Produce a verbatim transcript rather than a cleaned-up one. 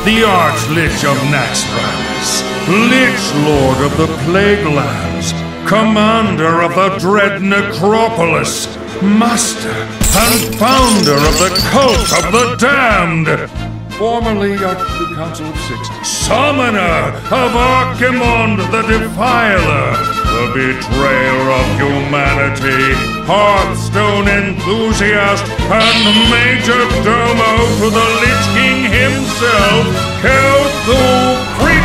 the Arch-Lich of Naxxramas, Lich Lord of the Plague Lands, Commander of the Dread Necropolis, Master and Founder of the Cult of the Damned, formerly of the Council of Six, Summoner of Archimonde the Defiler, the Betrayer of Humanity, Hearthstone Enthusiast, and Major Domo to the Lich King himself, Kelthul Freak!